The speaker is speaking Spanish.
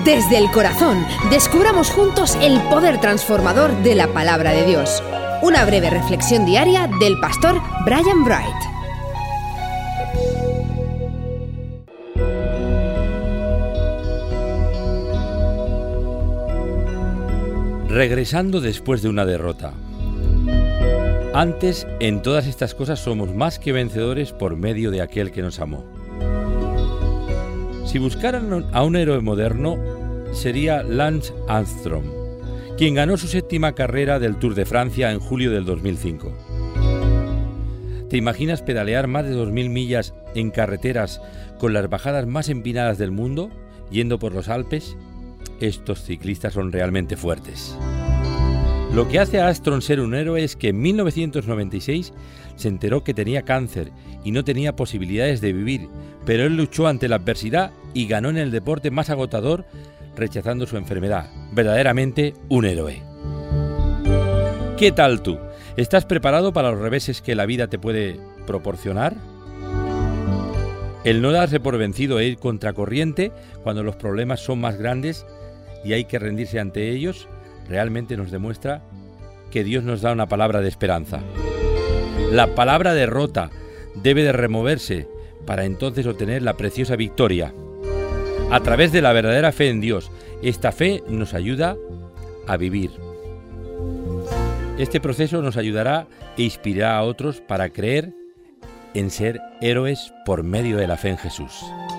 Desde el corazón, descubramos juntos el poder transformador de la palabra de Dios. Una breve reflexión diaria del pastor Brian Bright. Regresando después de una derrota. Antes, en todas estas cosas somos más que vencedores por medio de aquel que nos amó. Si buscaran a un héroe moderno, sería Lance Armstrong, quien ganó su 7ª carrera del Tour de Francia en julio del 2005. ¿Te imaginas pedalear más de 2.000 millas en carreteras con las bajadas más empinadas del mundo, yendo por los Alpes? Estos ciclistas son realmente fuertes. Lo que hace a Armstrong ser un héroe es que en 1996 se enteró que tenía cáncer y no tenía posibilidades de vivir, pero él luchó ante la adversidad y ganó en el deporte más agotador, rechazando su enfermedad. Verdaderamente un héroe. ¿Qué tal tú? ¿Estás preparado para los reveses que la vida te puede proporcionar? El no darse por vencido e ir contracorriente cuando los problemas son más grandes y hay que rendirse ante ellos, realmente nos demuestra que Dios nos da una palabra de esperanza. La palabra derrota debe de removerse para entonces obtener la preciosa victoria. A través de la verdadera fe en Dios, esta fe nos ayuda a vivir. Este proceso nos ayudará e inspirará a otros para creer en ser héroes por medio de la fe en Jesús.